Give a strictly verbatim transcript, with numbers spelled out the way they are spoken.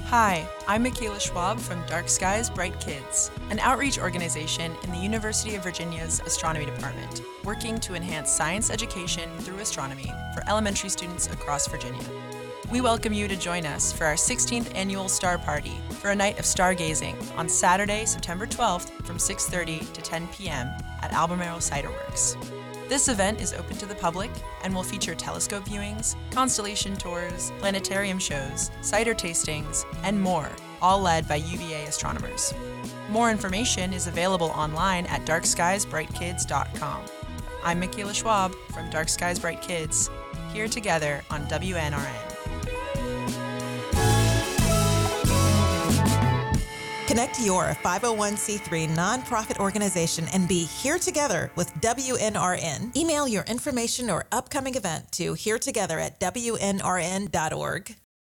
Hi, I'm Michaela Schwab from Dark Skies, Bright Kids, an outreach organization in the University of Virginia's Astronomy Department, working to enhance science education through astronomy for elementary students across Virginia. We welcome you to join us for our sixteenth annual Star Party for a night of stargazing on Saturday, September twelfth from six thirty to ten p m at Albemarle Cider Works. This event is open to the public and will feature telescope viewings, constellation tours, planetarium shows, cider tastings, and more, all led by U V A astronomers. More information is available online at dark skies bright kids dot com. I'm Michaela Schwab from Dark Skies Bright Kids, here together on W N R N. Connect your five oh one c three nonprofit organization and be here together with W N R N. Email your information or upcoming event to here together at W N R N dot org.